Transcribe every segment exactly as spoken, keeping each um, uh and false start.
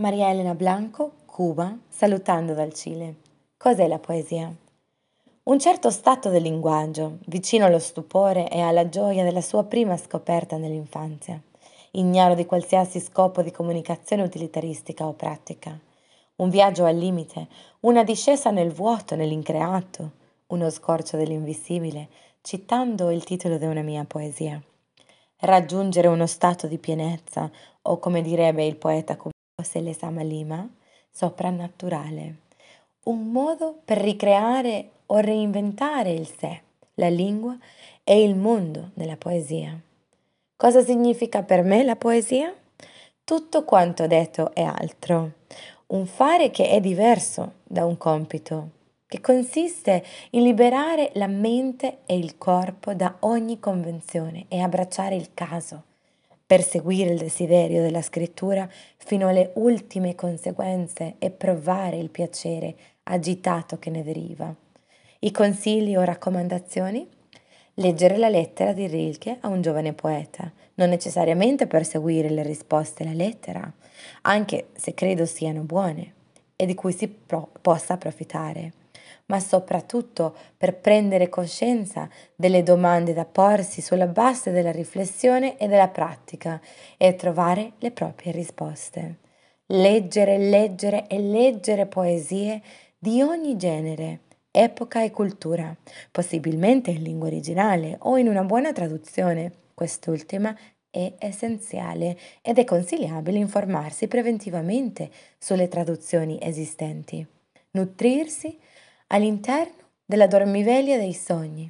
Maria Elena Blanco, Cuba, salutando dal Cile. Cos'è la poesia? Un certo stato del linguaggio, vicino allo stupore e alla gioia della sua prima scoperta nell'infanzia, ignaro di qualsiasi scopo di comunicazione utilitaristica o pratica. Un viaggio al limite, una discesa nel vuoto, nell'increato, uno scorcio dell'invisibile, citando il titolo di una mia poesia. Raggiungere uno stato di pienezza, o come direbbe il poeta cubano Selesama Lima, soprannaturale. Un modo per ricreare o reinventare il sé, la lingua e il mondo nella poesia. Cosa significa per me la poesia? Tutto quanto detto e altro. Un fare che è diverso da un compito, che consiste in liberare la mente e il corpo da ogni convenzione e abbracciare il caso, perseguire il desiderio della scrittura fino alle ultime conseguenze e provare il piacere agitato che ne deriva. I consigli o raccomandazioni? Leggere la lettera di Rilke a un giovane poeta, non necessariamente per seguire le risposte alla lettera, anche se credo siano buone e di cui si pro- possa approfittare, ma soprattutto per prendere coscienza delle domande da porsi sulla base della riflessione e della pratica e trovare le proprie risposte. Leggere, leggere e leggere poesie di ogni genere, epoca e cultura, possibilmente in lingua originale o in una buona traduzione. Quest'ultima è essenziale ed è consigliabile informarsi preventivamente sulle traduzioni esistenti. Nutrirsi all'interno della dormiveglia dei sogni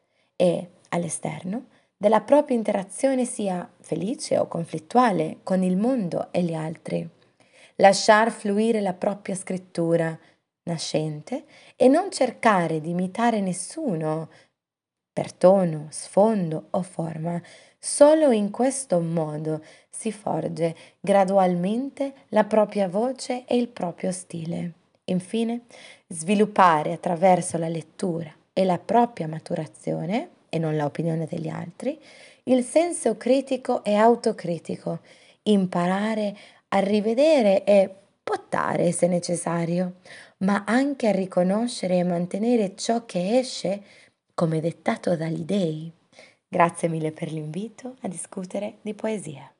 e all'esterno della propria interazione sia felice o conflittuale con il mondo e gli altri. Lasciar fluire la propria scrittura nascente e non cercare di imitare nessuno per tono, sfondo o forma. Solo in questo modo si forge gradualmente la propria voce e il proprio stile. Infine, sviluppare attraverso la lettura e la propria maturazione, e non l'opinione degli altri, il senso critico e autocritico, imparare a rivedere e pottare se necessario, ma anche a riconoscere e mantenere ciò che esce come dettato dagli dei. Grazie mille per l'invito a discutere di poesia.